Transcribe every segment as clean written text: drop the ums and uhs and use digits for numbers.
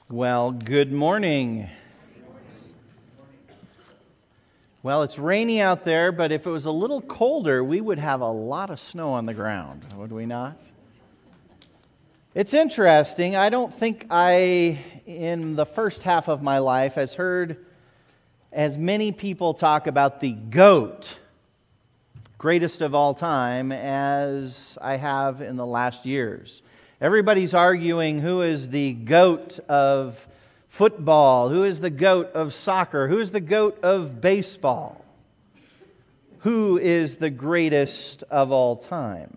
Well, good morning. Well, it's rainy out there, but if it was a little colder, we would have a lot of snow on the ground, would we not? It's interesting. I don't think I, in the first half of my life, has heard as many people talk about the GOAT, greatest of all time, as I have in the last years. Everybody's arguing who is the GOAT of football, who is the GOAT of soccer, who is the GOAT of baseball, who is the greatest of all time.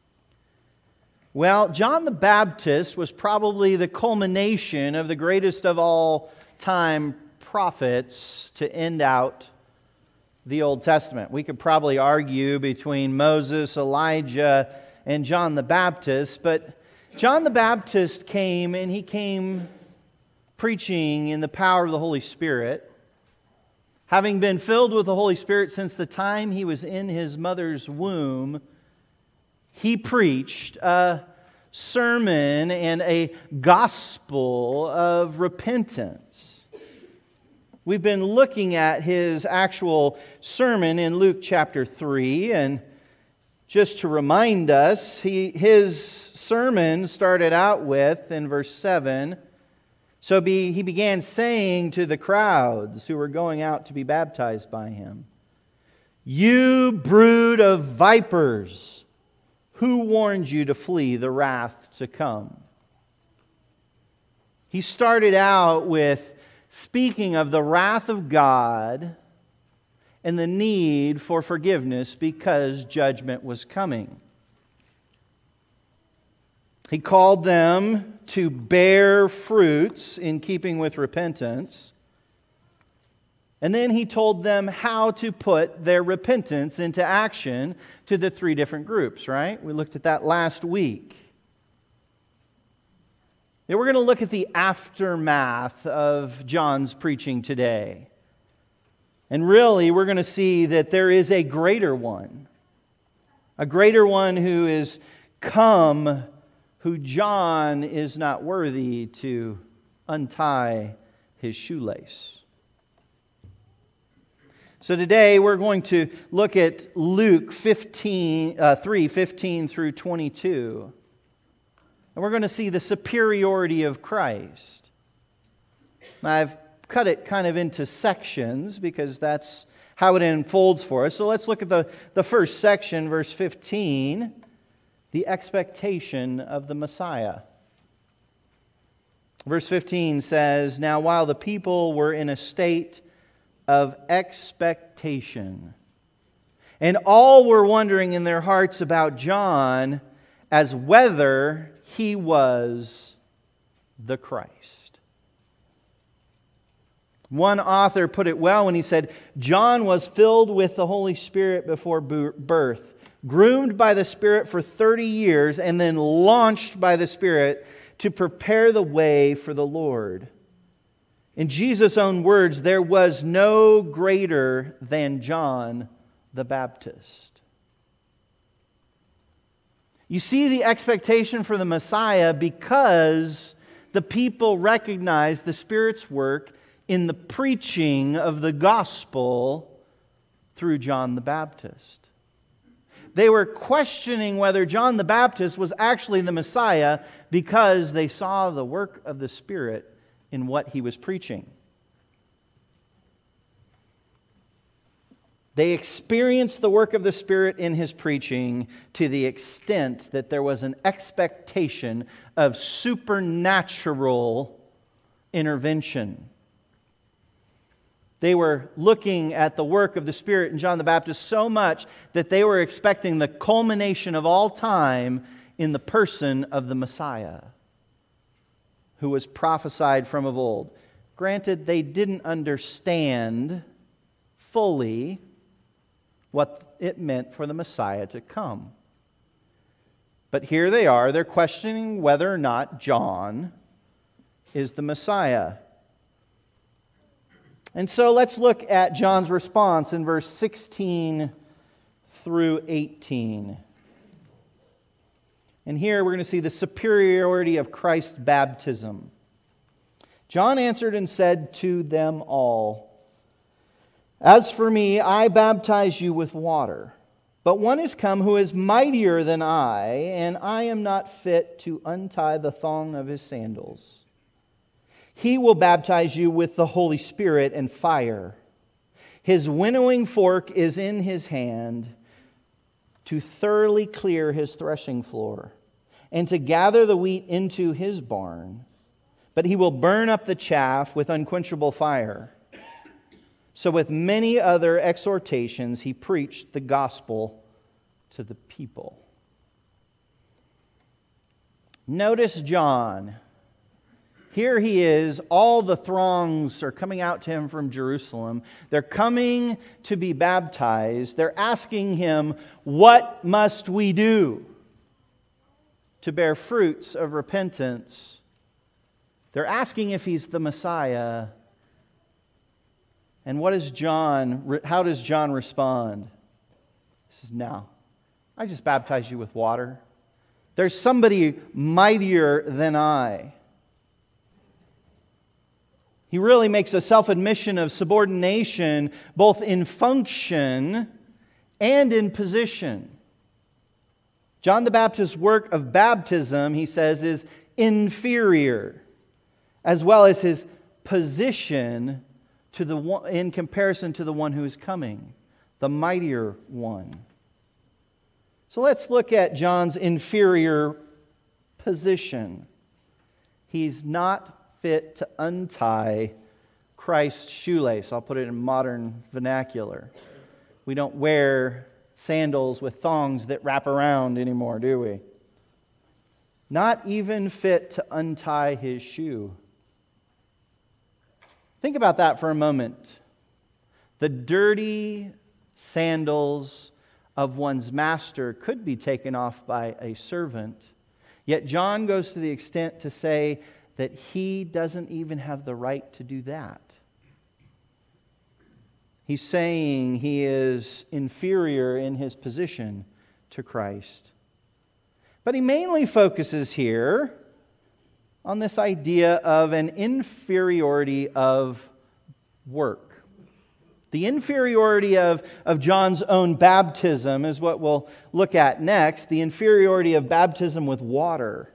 Well, John the Baptist was probably the culmination of the greatest of all time prophets to end out the Old Testament. We could probably argue between Moses, Elijah, and John the Baptist, but John the Baptist came, and he came preaching in the power of the Holy Spirit. Having been filled with the Holy Spirit since the time he was in his mother's womb, he preached a sermon and a gospel of repentance. We've been looking at his actual sermon in Luke chapter 3, and just to remind us, his sermon started out with, in verse 7, he began saying to the crowds who were going out to be baptized by him, "You brood of vipers, who warned you to flee the wrath to come?" He started out with speaking of the wrath of God and the need for forgiveness because judgment was coming. He called them to bear fruits in keeping with repentance. And then he told them how to put their repentance into action to the three different groups, right? We looked at that last week. Now we're going to look at the aftermath of John's preaching today. And really, we're going to see that there is a greater one who is come, who John is not worthy to untie his shoelace. So today we're going to look at Luke 3:15 through 22. And we're going to see the superiority of Christ. Now, I've cut it kind of into sections because that's how it unfolds for us. So let's look at the first section, verse 15. The expectation of the Messiah. Verse 15 says, "Now while the people were in a state of expectation, and all were wondering in their hearts about John as whether he was the Christ." One author put it well when he said, "John was filled with the Holy Spirit before birth, groomed by the Spirit for 30 years, and then launched by the Spirit to prepare the way for the Lord." In Jesus' own words, there was no greater than John the Baptist. You see the expectation for the Messiah because the people recognized the Spirit's work in the preaching of the gospel through John the Baptist. They were questioning whether John the Baptist was actually the Messiah because they saw the work of the Spirit in what he was preaching. They experienced the work of the Spirit in his preaching to the extent that there was an expectation of supernatural intervention. They were looking at the work of the Spirit in John the Baptist so much that they were expecting the culmination of all time in the person of the Messiah, who was prophesied from of old. Granted, they didn't understand fully what it meant for the Messiah to come. But here they are, they're questioning whether or not John is the Messiah. And so let's look at John's response in verse 16 through 18. And here we're going to see the superiority of Christ's baptism. John answered and said to them all, "As for me, I baptize you with water. But one is come who is mightier than I, and I am not fit to untie the thong of his sandals. He will baptize you with the Holy Spirit and fire. His winnowing fork is in his hand to thoroughly clear his threshing floor, and to gather the wheat into his barn. But he will burn up the chaff with unquenchable fire." So with many other exhortations, he preached the gospel to the people. Notice John. Here he is. All the throngs are coming out to him from Jerusalem. They're coming to be baptized. They're asking him, "What must we do to bear fruits of repentance?" They're asking if he's the Messiah. And how does John respond? He says, "No, I just baptize you with water. There's somebody mightier than I." He really makes a self-admission of subordination, both in function and in position. John the Baptist's work of baptism, he says, is inferior, as well as his position in comparison to the one who is coming, the mightier one. So let's look at John's inferior position. He's not fit to untie Christ's shoelace. I'll put it in modern vernacular. We don't wear sandals with thongs that wrap around anymore, do we? Not even fit to untie his shoe. Think about that for a moment. The dirty sandals of one's master could be taken off by a servant. Yet John goes to the extent to say that he doesn't even have the right to do that. He's saying he is inferior in his position to Christ. But he mainly focuses here on this idea of an inferiority of work. The inferiority of John's own baptism is what we'll look at next. The inferiority of baptism with water.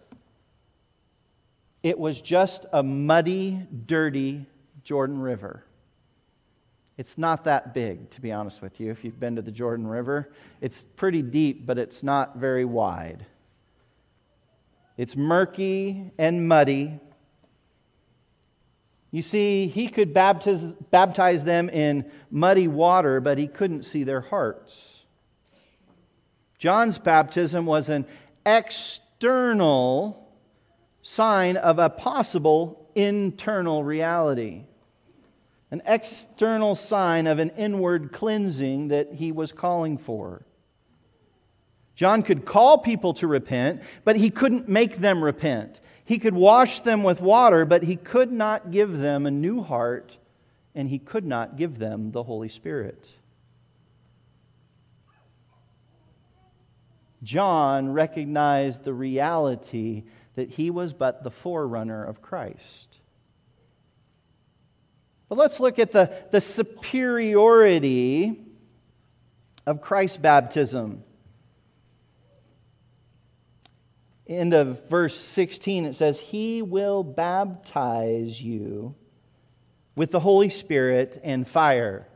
It was just a muddy, dirty Jordan River. It's not that big, to be honest with you, if you've been to the Jordan River. It's pretty deep, but it's not very wide. It's murky and muddy. You see, he could baptize them in muddy water, but he couldn't see their hearts. John's baptism was an external sign of a possible internal reality. An external sign of an inward cleansing that he was calling for. John could call people to repent, but he couldn't make them repent. He could wash them with water, but he could not give them a new heart, and he could not give them the Holy Spirit. John recognized the reality that he was but the forerunner of Christ. But let's look at the superiority of Christ's baptism. End of verse 16, it says, "He will baptize you with the Holy Spirit and fire."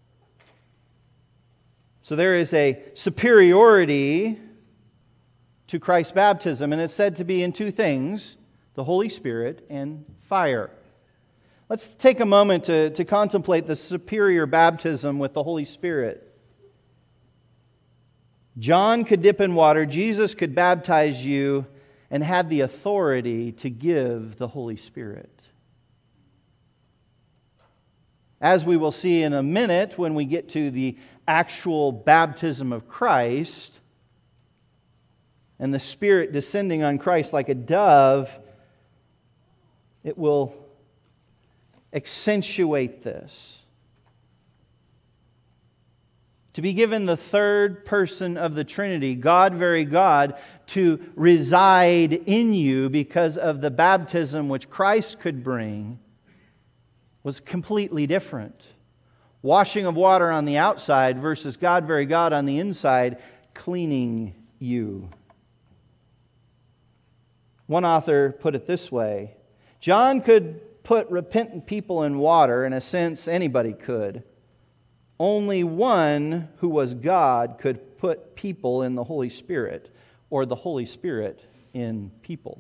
So there is a superiority to Christ's baptism, and it's said to be in two things, the Holy Spirit and fire. Let's take a moment to contemplate the superior baptism with the Holy Spirit. John could dip in water, Jesus could baptize you, and had the authority to give the Holy Spirit. As we will see in a minute when we get to the actual baptism of Christ, and the Spirit descending on Christ like a dove, it will accentuate this. To be given the third person of the Trinity, God, very God, to reside in you because of the baptism which Christ could bring, was completely different. Washing of water on the outside versus God, very God, on the inside, cleaning you. One author put it this way: John could put repentant people in water. In a sense, anybody could. Only one who was God could put people in the Holy Spirit, or the Holy Spirit in people.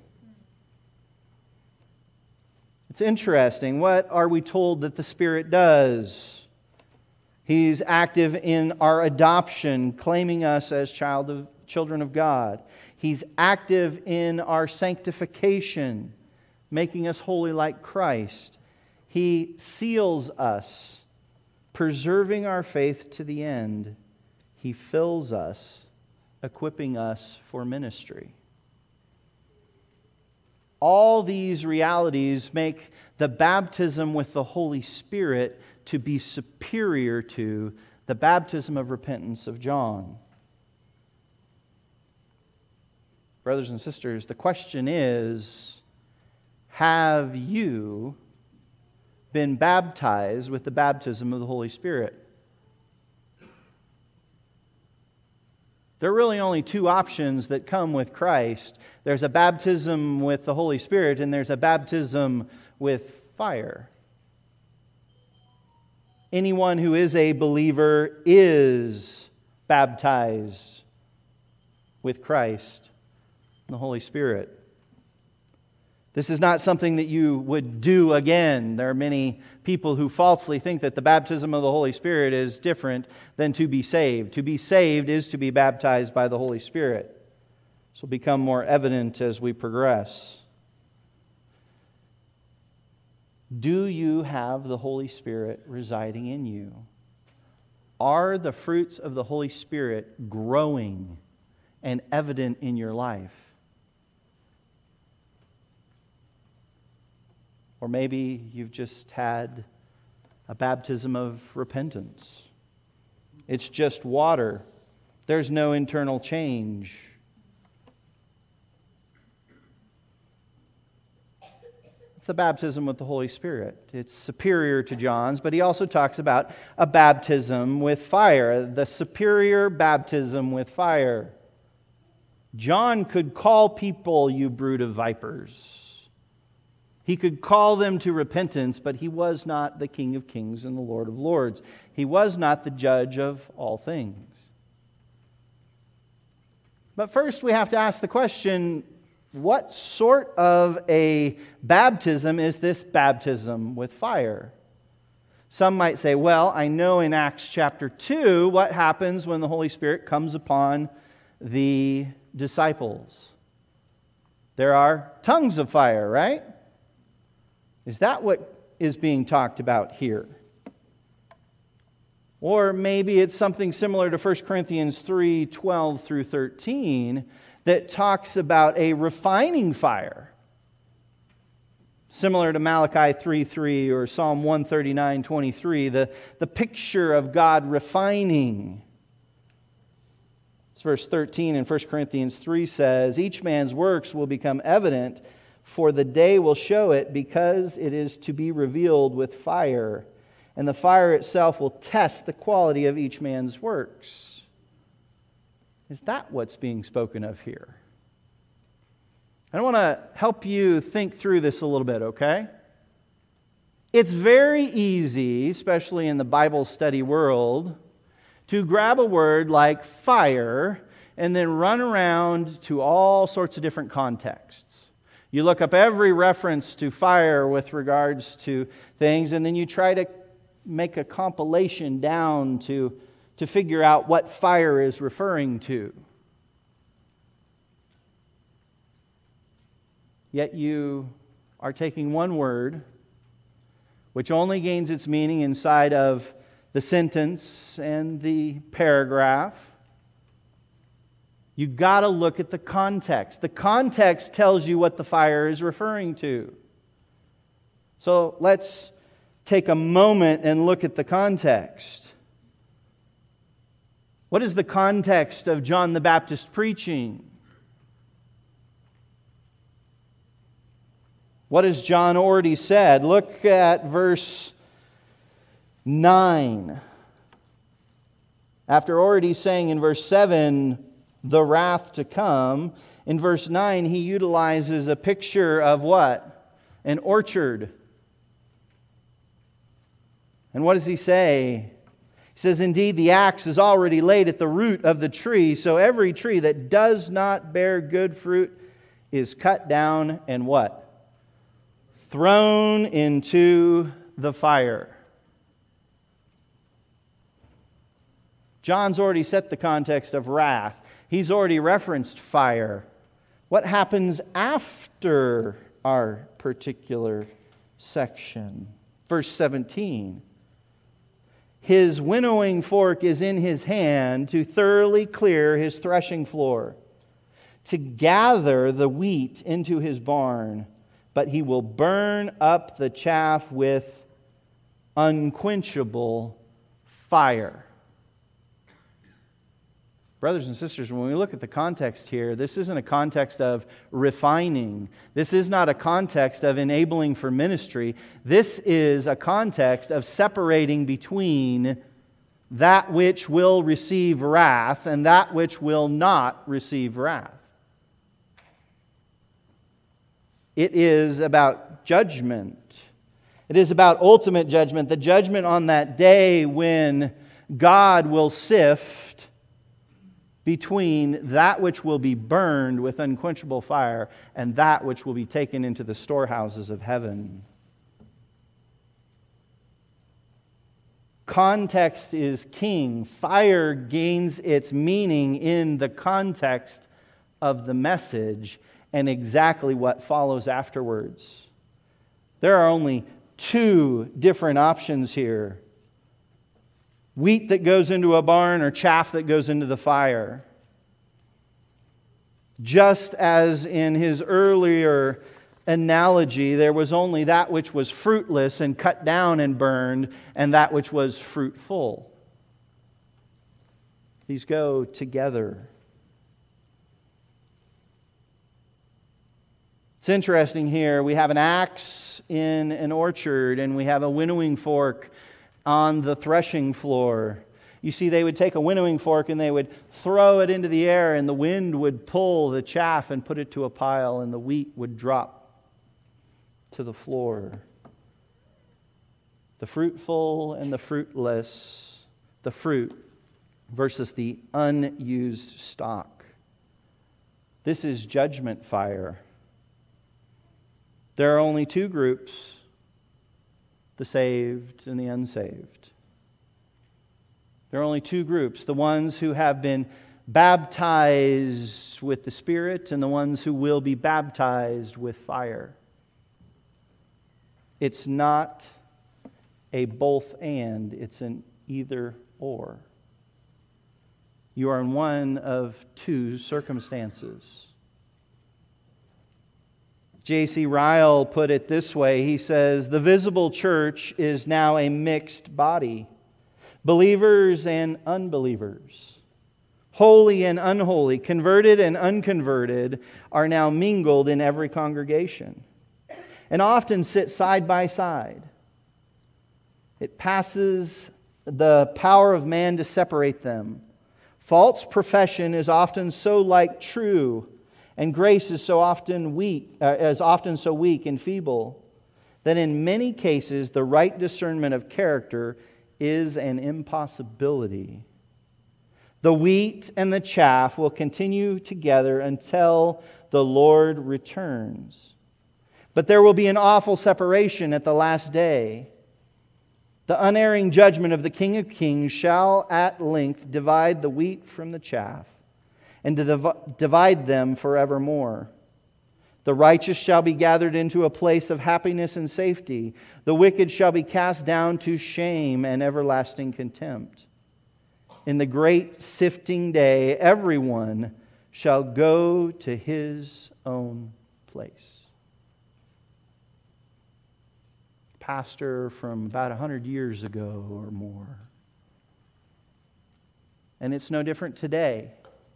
It's interesting. What are we told that the Spirit does? He's active in our adoption, claiming us as children of God. He's active in our sanctification, making us holy like Christ. He seals us, preserving our faith to the end. He fills us, equipping us for ministry. All these realities make the baptism with the Holy Spirit to be superior to the baptism of repentance of John. Brothers and sisters, the question is, have you been baptized with the baptism of the Holy Spirit? There are really only two options that come with Christ. There's a baptism with the Holy Spirit, and there's a baptism with fire. Anyone who is a believer is baptized with Christ and the Holy Spirit. This is not something that you would do again. There are many people who falsely think that the baptism of the Holy Spirit is different than to be saved. To be saved is to be baptized by the Holy Spirit. This will become more evident as we progress. Do you have the Holy Spirit residing in you? Are the fruits of the Holy Spirit growing and evident in your life? Or maybe you've just had a baptism of repentance. It's just water. There's no internal change. It's the baptism with the Holy Spirit. It's superior to John's, but he also talks about a baptism with fire, the superior baptism with fire. John could call people, "You brood of vipers." He could call them to repentance, but he was not the King of Kings and the Lord of Lords. He was not the judge of all things. But first we have to ask the question, what sort of a baptism is this baptism with fire? Some might say, well, I know in Acts chapter 2 what happens when the Holy Spirit comes upon the disciples. There are tongues of fire, right? Is that what is being talked about here? Or maybe it's something similar to 1 Corinthians 3:12 through 13 that talks about a refining fire. Similar to Malachi 3:3 or Psalm 139:23, the picture of God refining. Verse 13 in 1 Corinthians 3 says, "Each man's works will become evident, for the day will show it, because it is to be revealed with fire. And the fire itself will test the quality of each man's works." Is that what's being spoken of here? I want to help you think through this a little bit, okay? It's very easy, especially in the Bible study world, to grab a word like fire and then run around to all sorts of different contexts. You look up every reference to fire with regards to things, and then you try to make a compilation down to figure out what fire is referring to. Yet you are taking one word, which only gains its meaning inside of the sentence and the paragraph. You've got to look at the context. The context tells you what the fire is referring to. So let's take a moment and look at the context. What is the context of John the Baptist preaching? What has John already said? Look at verse 9. After already saying in verse 7, the wrath to come, in verse 9 he utilizes a picture of what? An orchard. And what does he say? He says, indeed, the axe is already laid at the root of the tree, so every tree that does not bear good fruit is cut down and what? Thrown into the fire. John's already set the context of wrath. He's already referenced fire. What happens after our particular section? Verse 17. His winnowing fork is in his hand to thoroughly clear his threshing floor, to gather the wheat into his barn, but he will burn up the chaff with unquenchable fire. Brothers and sisters, when we look at the context here, this isn't a context of refining. This is not a context of enabling for ministry. This is a context of separating between that which will receive wrath and that which will not receive wrath. It is about judgment. It is about ultimate judgment, the judgment on that day when God will sift between that which will be burned with unquenchable fire and that which will be taken into the storehouses of heaven. Context is king. Fire gains its meaning in the context of the message and exactly what follows afterwards. There are only two different options here. Wheat that goes into a barn or chaff that goes into the fire. Just as in his earlier analogy, there was only that which was fruitless and cut down and burned, and that which was fruitful. These go together. It's interesting here. We have an axe in an orchard, and we have a winnowing fork on the threshing floor. You see, they would take a winnowing fork and they would throw it into the air, and the wind would pull the chaff and put it to a pile, and the wheat would drop to the floor. The fruitful and the fruitless, the fruit versus the unused stock. This is judgment fire. There are only two groups: the saved and the unsaved. There are only two groups: the ones who have been baptized with the Spirit and the ones who will be baptized with fire. It's not a both and, it's an either or. You are in one of two circumstances. J.C. Ryle put it this way. He says, the visible church is now a mixed body. Believers and unbelievers, holy and unholy, converted and unconverted are now mingled in every congregation and often sit side by side. It passes the power of man to separate them. False profession is often so like true, and grace is so often weak, so weak and feeble, that in many cases the right discernment of character is an impossibility. The wheat and the chaff will continue together until the Lord returns. But there will be an awful separation at the last day. The unerring judgment of the King of Kings shall at length divide the wheat from the chaff, and to divide them forevermore. The righteous shall be gathered into a place of happiness and safety. The wicked shall be cast down to shame and everlasting contempt. In the great sifting day, everyone shall go to his own place. Pastor from about 100 years ago or more. And it's no different today.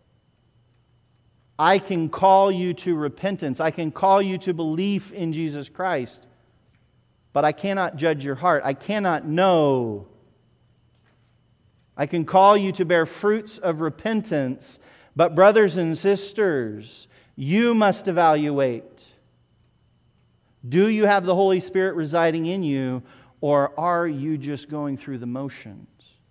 I can call you to repentance. I can call you to belief in Jesus Christ. But I cannot judge your heart. I cannot know I can call you to bear fruits of repentance. But brothers and sisters, you must evaluate. Do you have the Holy Spirit residing in you, or are you just going through the motions?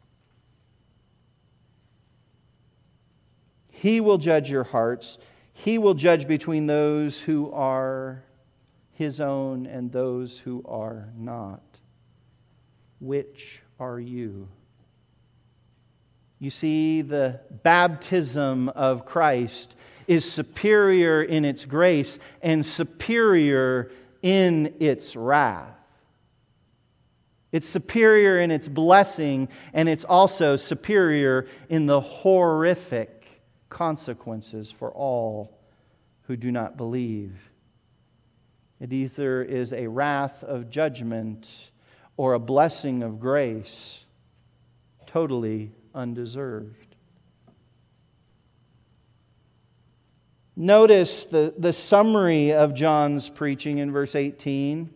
He will judge your hearts. He will judge between those who are His own and those who are not. Which are you? You see, the baptism of Christ is superior in its grace and superior in its wrath. It's superior in its blessing, and it's also superior in the horrific consequences for all who do not believe. It either is a wrath of judgment or a blessing of grace, totally undeserved. Notice the summary of John's preaching in verse 18.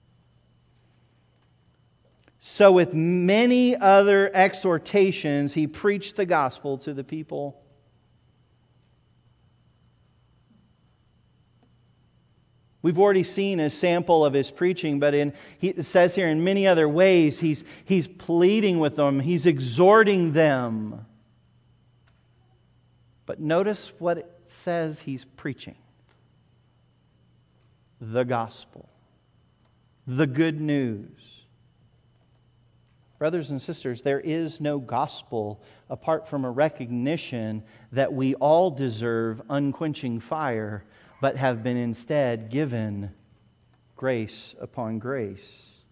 So with many other exhortations, he preached the gospel to the people. We've already seen a sample of his preaching, but it says here in many other ways, he's pleading with them, he's exhorting them. But notice what it says he's preaching. The gospel. The good news. Brothers and sisters, there is no gospel apart from a recognition that we all deserve unquenching fire, but have been instead given grace upon grace.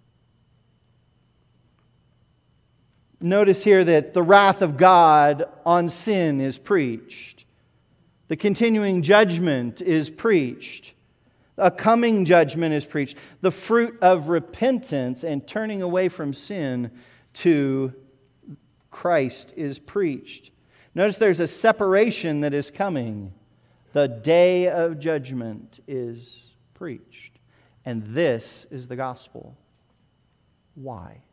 Notice here that the wrath of God on sin is preached. The continuing judgment is preached. A coming judgment is preached. The fruit of repentance and turning away from sin to Christ is preached. Notice there's a separation that is coming. The day of judgment is preached. And this is the gospel. Why?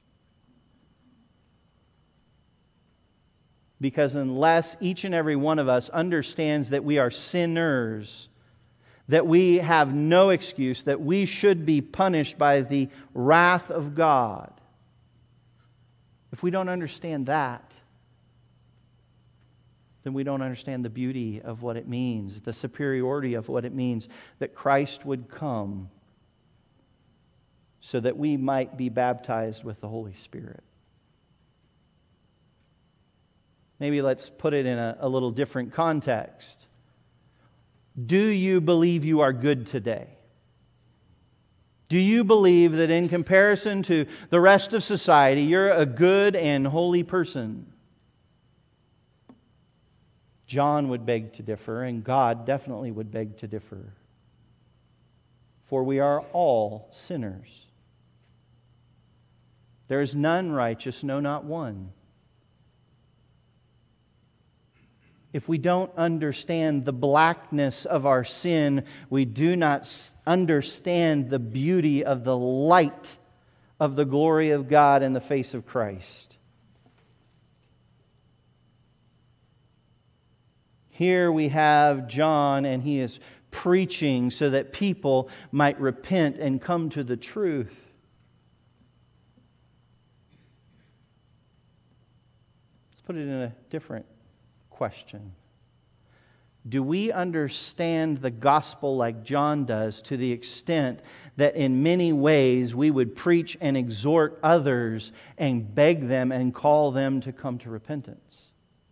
Because unless each and every one of us understands that we are sinners, that we have no excuse, that we should be punished by the wrath of God, if we don't understand that, then we don't understand the beauty of what it means, the superiority of what it means that Christ would come so that we might be baptized with the Holy Spirit. Maybe let's put it in a little different context. Do you believe you are good today? Do you believe that in comparison to the rest of society, you're a good and holy person? John would beg to differ, and God definitely would beg to differ. For we are all sinners. There is none righteous, no, not one. If we don't understand the blackness of our sin, we do not understand the beauty of the light of the glory of God in the face of Christ. Here we have John, and he is preaching so that people might repent and come to the truth. Let's put it in a different question. Do we understand the gospel like John does, to the extent that in many ways we would preach and exhort others and beg them and call them to come to repentance?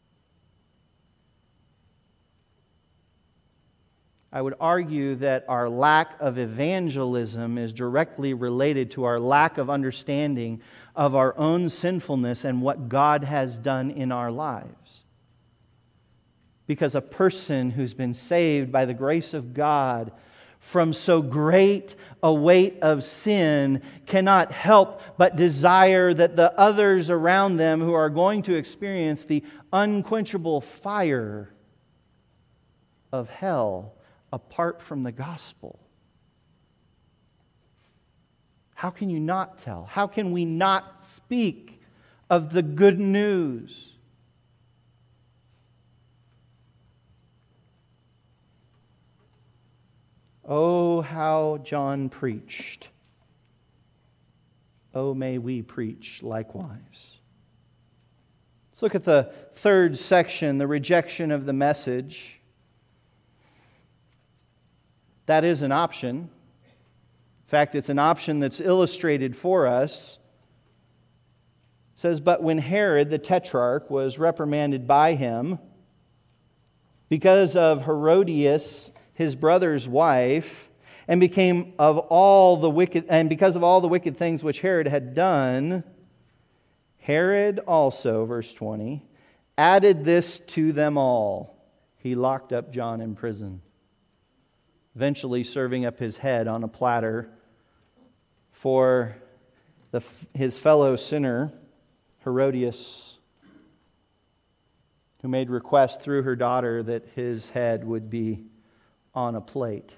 I would argue that our lack of evangelism is directly related to our lack of understanding of our own sinfulness and what God has done in our lives. Because a person who's been saved by the grace of God from so great a weight of sin cannot help but desire that the others around them who are going to experience the unquenchable fire of hell apart from the gospel. How can you not tell? How can we not speak of the good news. Oh, how John preached. Oh, may we preach likewise. Let's look at the third section, the rejection of the message. That is an option. In fact, it's an option that's illustrated for us. It says, "But when Herod the Tetrarch was reprimanded by him because of Herodias, his brother's wife, and because of all the wicked things which Herod had done, Herod also," verse 20, "added this to them all. He locked up John in prison," eventually serving up his head on a platter for his fellow sinner, Herodias, who made request through her daughter that his head would be on a plate.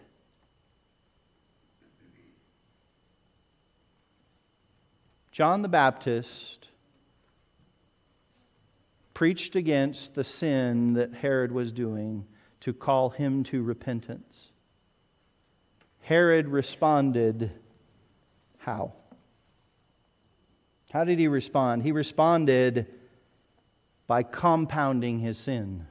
John the Baptist preached against the sin that Herod was doing to call him to repentance. Herod responded how? How did he respond? He responded by compounding his sin.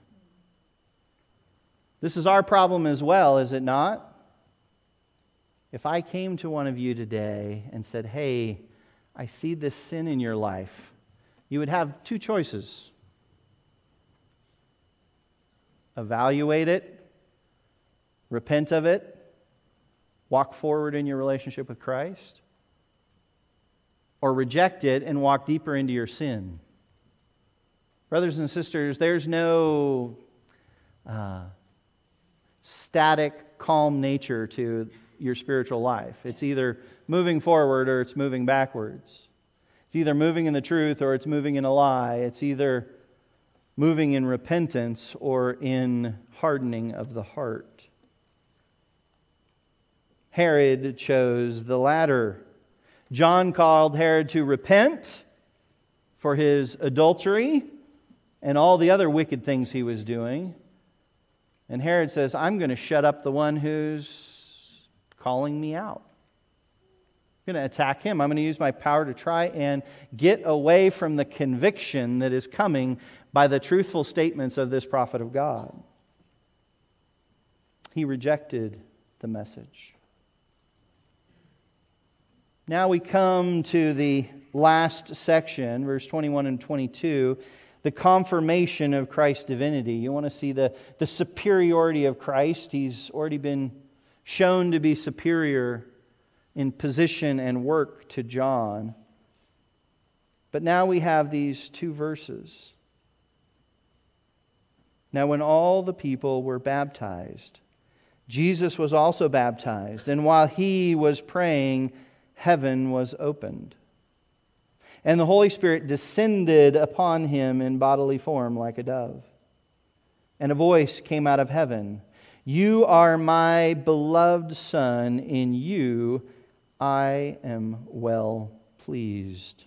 This is our problem as well, is it not? If I came to one of you today and said, "Hey, I see this sin in your life," you would have two choices. Evaluate it, repent of it, walk forward in your relationship with Christ, or reject it and walk deeper into your sin. Brothers and sisters, there's no static, calm nature to your spiritual life. It's either moving forward or it's moving backwards. It's either moving in the truth or it's moving in a lie. It's either moving in repentance or in hardening of the heart. Herod chose the latter. John called Herod to repent for his adultery and all the other wicked things he was doing. And Herod says, "I'm going to shut up the one who's calling me out. I'm going to attack him. I'm going to use my power to try and get away from the conviction that is coming by the truthful statements of this prophet of God." He rejected the message. Now we come to the last section, verse 21 and 22, the confirmation of Christ's divinity. You want to see the superiority of Christ. He's already been shown to be superior in position and work to John. But now we have these two verses. "Now when all the people were baptized, Jesus was also baptized, and while he was praying, heaven was opened. And the Holy Spirit descended upon him in bodily form like a dove. And a voice came out of heaven, 'You are my beloved Son, in you I am well pleased.'"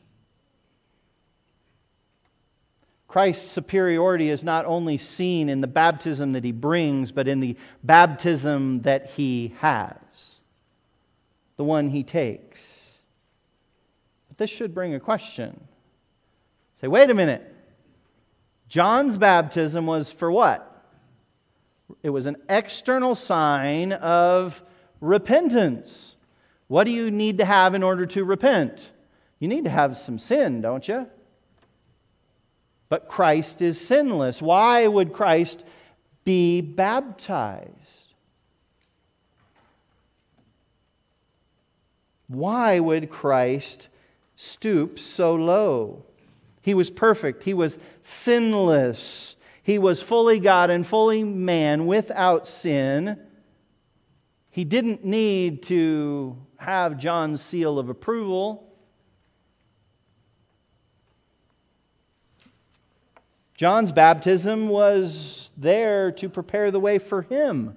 Christ's superiority is not only seen in the baptism that he brings, but in the baptism that he has, the one he takes. But this should bring a question. Say, wait a minute. John's baptism was for what? It was an external sign of repentance. What do you need to have in order to repent? You need to have some sin, don't you? But Christ is sinless. Why would Christ be baptized? Why would Christ stoop so low? He was perfect. He was sinless. He was fully God and fully man without sin. He didn't need to have John's seal of approval. John's baptism was there to prepare the way for him.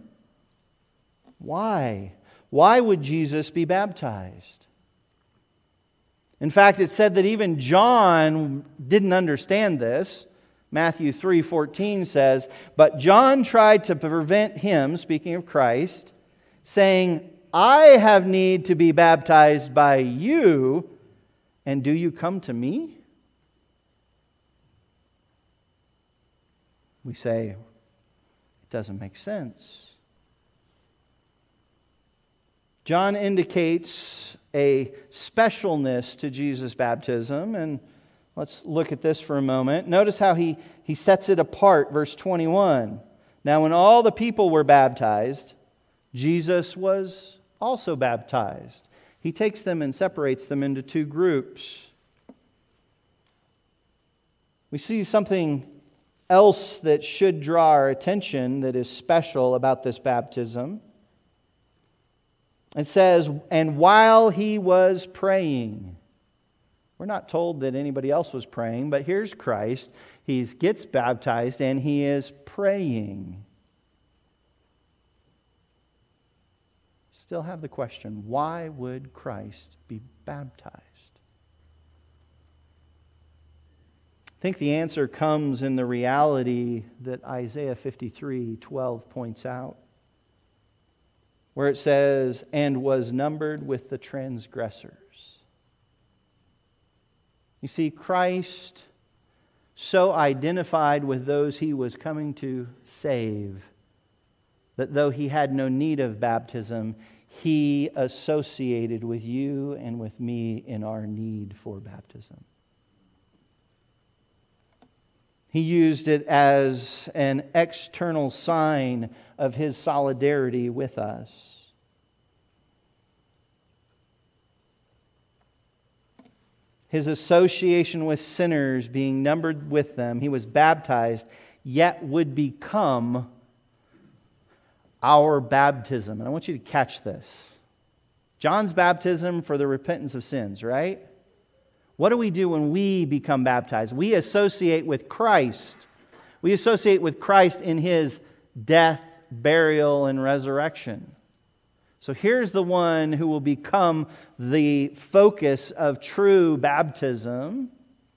Why? Why would Jesus be baptized? In fact, it said that even John didn't understand this. Matthew 3:14 says, "But John tried to prevent him," speaking of Christ, saying, "I have need to be baptized by you, and do you come to me?" We say, it doesn't make sense. John indicates a specialness to Jesus' baptism, and let's look at this for a moment. Notice how he sets it apart, verse 21. "Now when all the people were baptized, Jesus was also baptized." He takes them and separates them into two groups. We see something else that should draw our attention that is special about this baptism. It says, "And while he was praying." We're not told that anybody else was praying, but here's Christ. He gets baptized and he is praying. Still have the question, why would Christ be baptized? I think the answer comes in the reality that Isaiah 53:12 points out, where it says, "And was numbered with the transgressors." You see, Christ so identified with those he was coming to save that though he had no need of baptism, he associated with you and with me in our need for baptism. He used it as an external sign of his solidarity with us. His association with sinners, being numbered with them, he was baptized, yet would become our baptism. And I want you to catch this. John's baptism for the repentance of sins, right? What do we do when we become baptized? We associate with Christ. We associate with Christ in his death, burial, and resurrection. So here's the one who will become the focus of true baptism.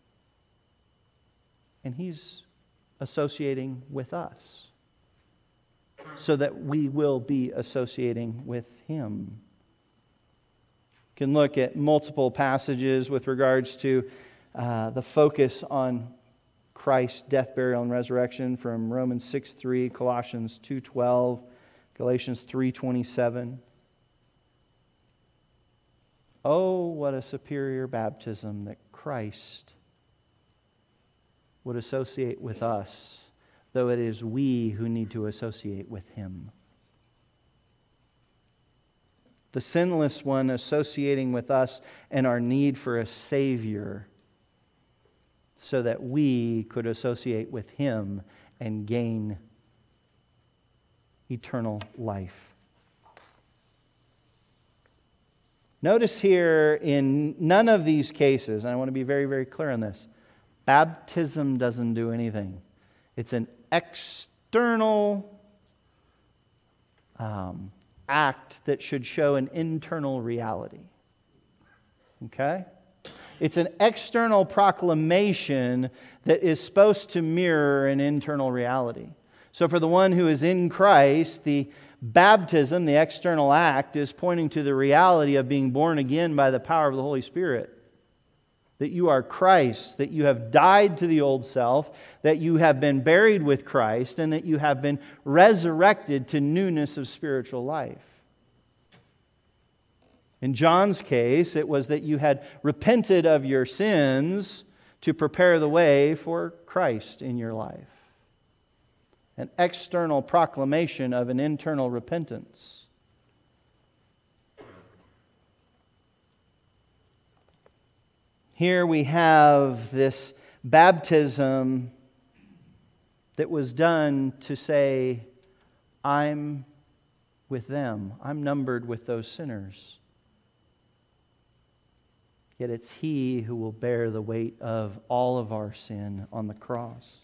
And he's associating with us so that we will be associating with him. You can look at multiple passages with regards to the focus on Christ's death, burial, and resurrection from Romans 6:3, Colossians 2:12, Galatians 3:27. Oh, what a superior baptism that Christ would associate with us, though it is we who need to associate with him. The sinless one associating with us and our need for a Savior so that we could associate with him and gain eternal life. Notice here in none of these cases, and I want to be very, very clear on this, baptism doesn't do anything. It's an external act that should show an internal reality. Okay? It's an external proclamation that is supposed to mirror an internal reality. So for the one who is in Christ, the baptism, the external act, is pointing to the reality of being born again by the power of the Holy Spirit. That you are Christ, that you have died to the old self, that you have been buried with Christ, and that you have been resurrected to newness of spiritual life. In John's case, it was that you had repented of your sins to prepare the way for Christ in your life. An external proclamation of an internal repentance. Here we have this baptism that was done to say, I'm with them. I'm numbered with those sinners. Yet it's he who will bear the weight of all of our sin on the cross.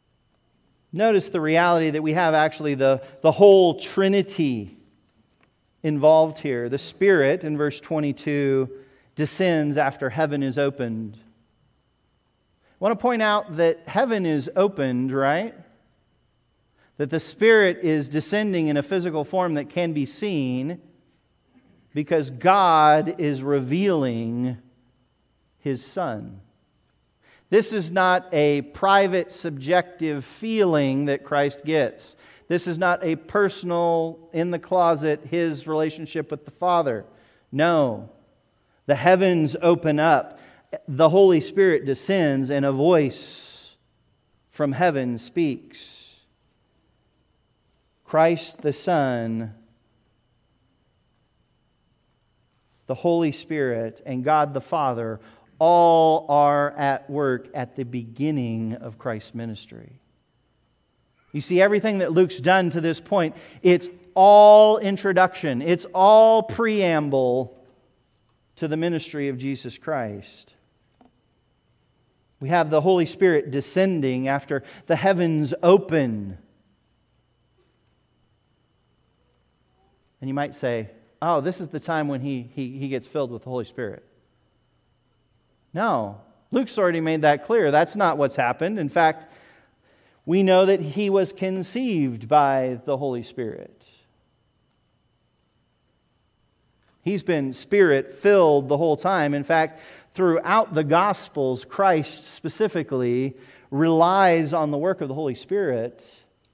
Notice the reality that we have actually the whole Trinity involved here. The Spirit, in verse 22, descends after heaven is opened. I want to point out that heaven is opened, right? That the Spirit is descending in a physical form that can be seen because God is revealing His Son. This is not a private, subjective feeling that Christ gets. This is not a personal, in the closet, His relationship with the Father. No. The heavens open up. The Holy Spirit descends and a voice from heaven speaks. Christ the Son, the Holy Spirit, and God the Father all are at work at the beginning of Christ's ministry. You see, everything that Luke's done to this point, it's all introduction. It's all preamble to the ministry of Jesus Christ. We have the Holy Spirit descending after the heavens open. And you might say, oh, this is the time when he gets filled with the Holy Spirit. No, Luke's already made that clear. That's not what's happened. In fact, we know that He was conceived by the Holy Spirit. He's been Spirit-filled the whole time. In fact, throughout the Gospels, Christ specifically relies on the work of the Holy Spirit.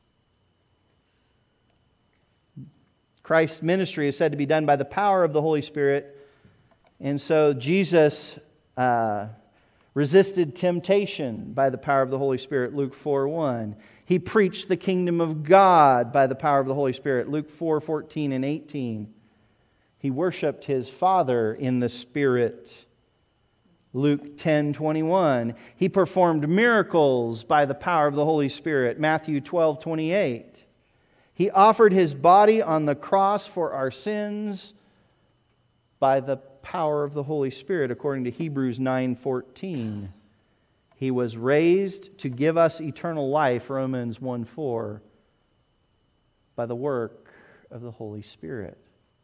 Christ's ministry is said to be done by the power of the Holy Spirit. And so Jesus resisted temptation by the power of the Holy Spirit, Luke 4:1. He preached the kingdom of God by the power of the Holy Spirit, Luke 4:14 and 18. He worshiped His Father in the Spirit, Luke 10:21. He performed miracles by the power of the Holy Spirit, Matthew 12:28. He offered His body on the cross for our sins by the power of the Holy Spirit, according to Hebrews 9:14. He was raised to give us eternal life, Romans 1:4, by the work of the Holy Spirit.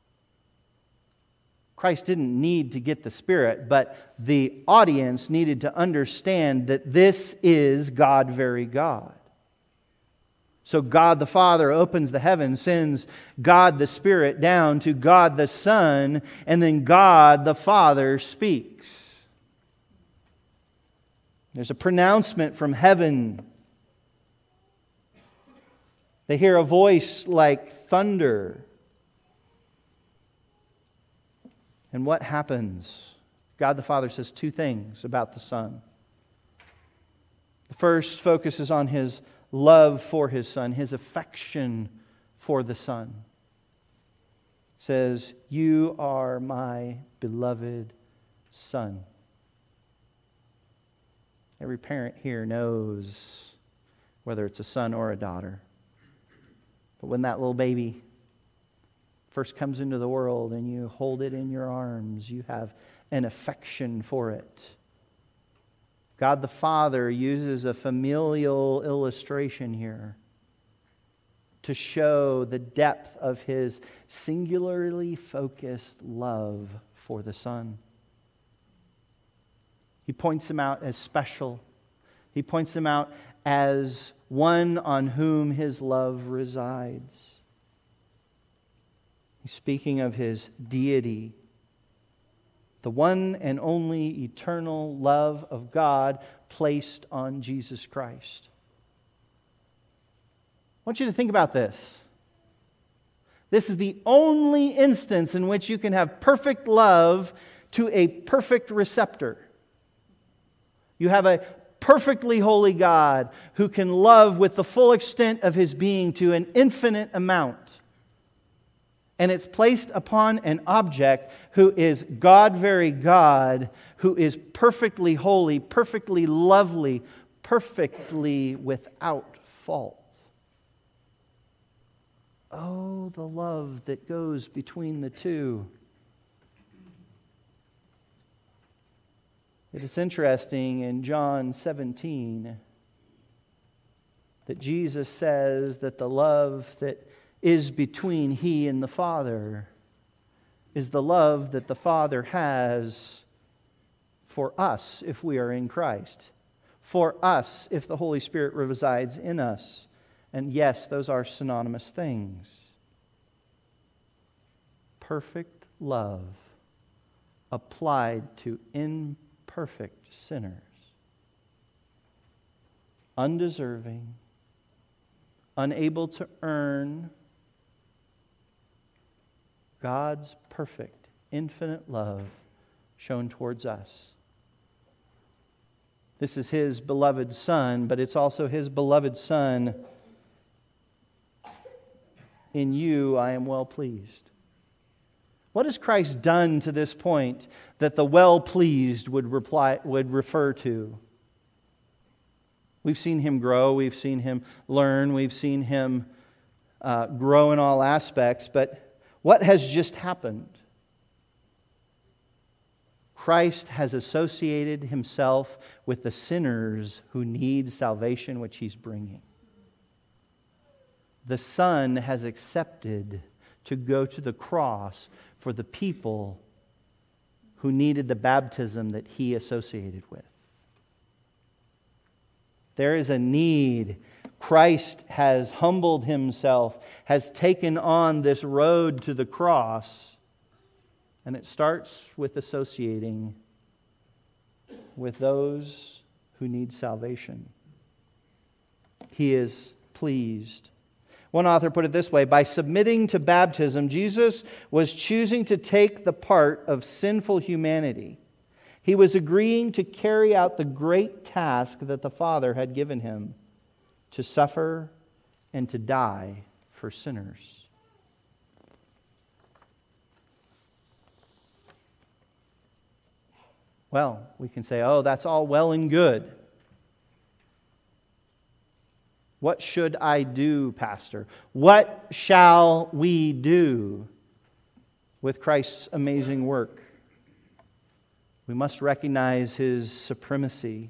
Christ didn't need to get the Spirit, but the audience needed to understand that this is God, very God. So God the Father opens the heavens, sends God the Spirit down to God the Son, and then God the Father speaks. There's a pronouncement from heaven. They hear a voice like thunder. And what happens? God the Father says two things about the Son. The first focuses on His love for His Son, His affection for the Son. It says, "You are my beloved Son." Every parent here knows whether it's a son or a daughter. But when that little baby first comes into the world and you hold it in your arms, you have an affection for it. God the Father uses a familial illustration here to show the depth of His singularly focused love for the Son. He points Him out as special. He points Him out as one on whom His love resides. He's speaking of His deity, the one and only eternal love of God placed on Jesus Christ. I want you to think about this. This is the only instance in which you can have perfect love to a perfect receptor. You have a perfectly holy God who can love with the full extent of His being to an infinite amount. And it's placed upon an object who is God, very God, who is perfectly holy, perfectly lovely, perfectly without fault. Oh, the love that goes between the two. It is interesting in John 17 that Jesus says that the love that is between He and the Father is the love that the Father has for us if we are in Christ, for us if the Holy Spirit resides in us. And yes, those are synonymous things. Perfect love applied to imperfect sinners, undeserving, unable to earn God's perfect, infinite love shown towards us. This is His beloved Son, but it's also His beloved Son. In you I am well pleased. What has Christ done to this point that the well-pleased would refer to? We've seen Him grow, we've seen Him learn, we've seen Him grow in all aspects, but what has just happened? Christ has associated Himself with the sinners who need salvation, which He's bringing. The Son has accepted to go to the cross for the people who needed the baptism that He associated with. There is a need. Christ has humbled Himself, has taken on this road to the cross, and it starts with associating with those who need salvation. He is pleased. One author put it this way: by submitting to baptism, Jesus was choosing to take the part of sinful humanity. He was agreeing to carry out the great task that the Father had given Him, to suffer and to die for sinners. Well, we can say, oh, that's all well and good. What should I do, Pastor? What shall we do with Christ's amazing work? We must recognize His supremacy.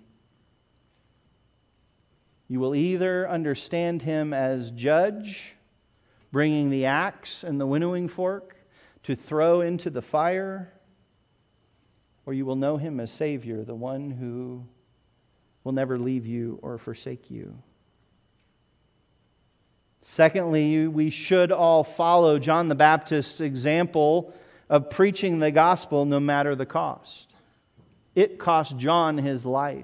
You will either understand Him as judge, bringing the axe and the winnowing fork to throw into the fire, or you will know Him as Savior, the one who will never leave you or forsake you. Secondly, we should all follow John the Baptist's example of preaching the gospel no matter the cost. It cost John his life.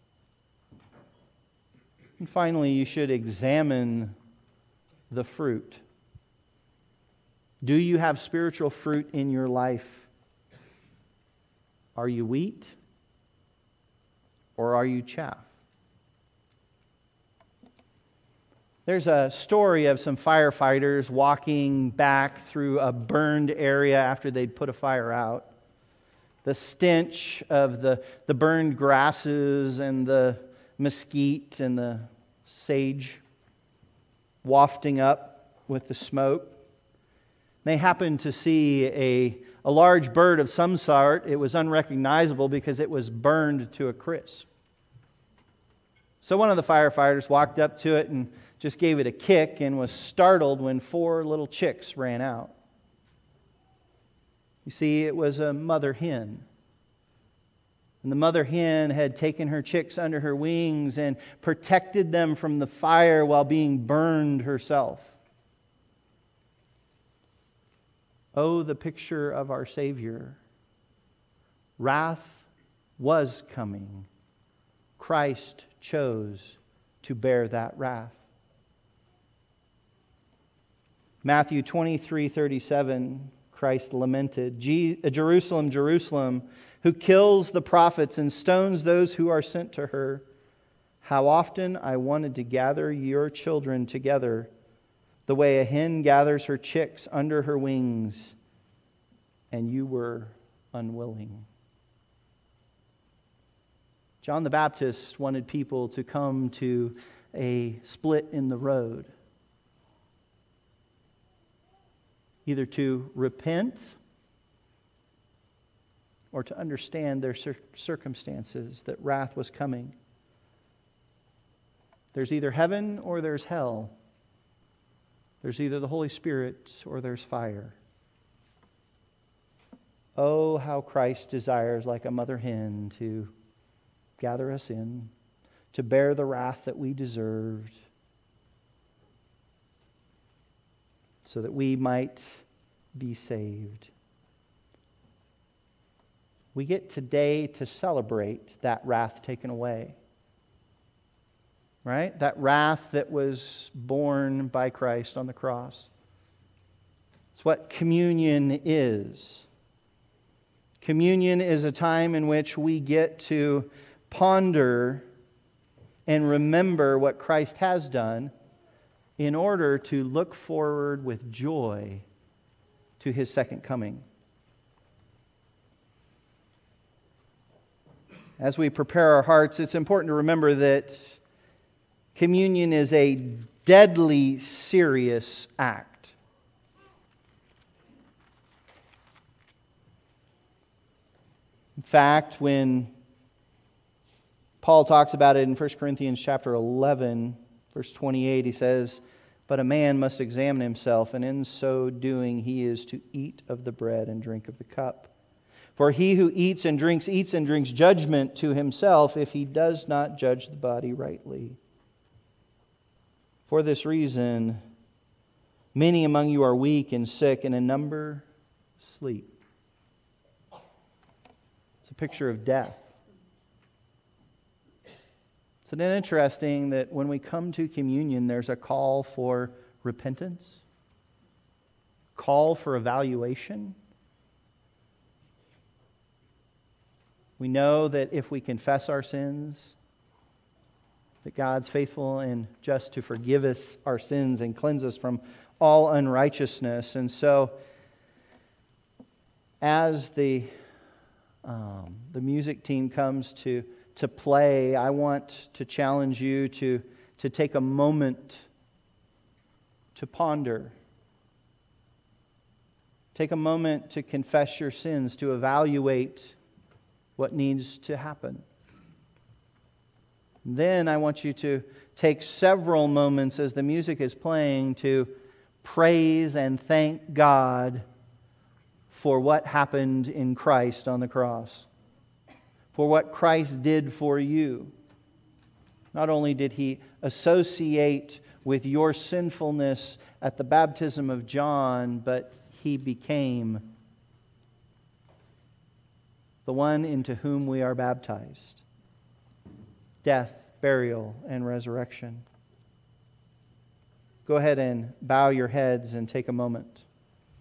And finally, you should examine the fruit. Do you have spiritual fruit in your life? Are you wheat or are you chaff? There's a story of some firefighters walking back through a burned area after they'd put a fire out. The stench of the burned grasses and the mesquite and the sage wafting up with the smoke. They happened to see a large bird of some sort. It was unrecognizable because it was burned to a crisp. So one of the firefighters walked up to it and just gave it a kick and was startled when 4 little chicks ran out. You see, it was a mother hen. And the mother hen had taken her chicks under her wings and protected them from the fire while being burned herself. Oh, the picture of our Savior. Wrath was coming. Christ chose to bear that wrath. Matthew 23:37, Christ lamented, Jerusalem, Jerusalem, who kills the prophets and stones those who are sent to her. How often I wanted to gather your children together, the way a hen gathers her chicks under her wings, and you were unwilling. John the Baptist wanted people to come to a split in the road. Either to repent or to understand their circumstances, that wrath was coming. There's either heaven or there's hell. There's either the Holy Spirit or there's fire. Oh, how Christ desires, like a mother hen, to gather us in, to bear the wrath that we deserved, so that we might be saved. We get today to celebrate that wrath taken away. Right? That wrath that was borne by Christ on the cross. It's what communion is. Communion is a time in which we get to ponder and remember what Christ has done in order to look forward with joy to His second coming. As we prepare our hearts, it's important to remember that communion is a deadly serious act. In fact, when Paul talks about it in 1 Corinthians chapter 11, verse 28, he says, "But a man must examine himself, and in so doing he is to eat of the bread and drink of the cup. For he who eats and drinks judgment to himself if he does not judge the body rightly. For this reason, many among you are weak and sick, and a number sleep." It's a picture of death. Isn't it interesting that when we come to communion, there's a call for repentance, call for evaluation? We know that if we confess our sins, that God's faithful and just to forgive us our sins and cleanse us from all unrighteousness. And so, as the music team comes to play, I want to challenge you to take a moment to ponder. Take a moment to confess your sins, to evaluate what needs to happen. Then I want you to take several moments as the music is playing to praise and thank God for what happened in Christ on the cross, for what Christ did for you. Not only did He associate with your sinfulness at the baptism of John, but He became the one into whom we are baptized. Death, burial, and resurrection. Go ahead and bow your heads and take a moment.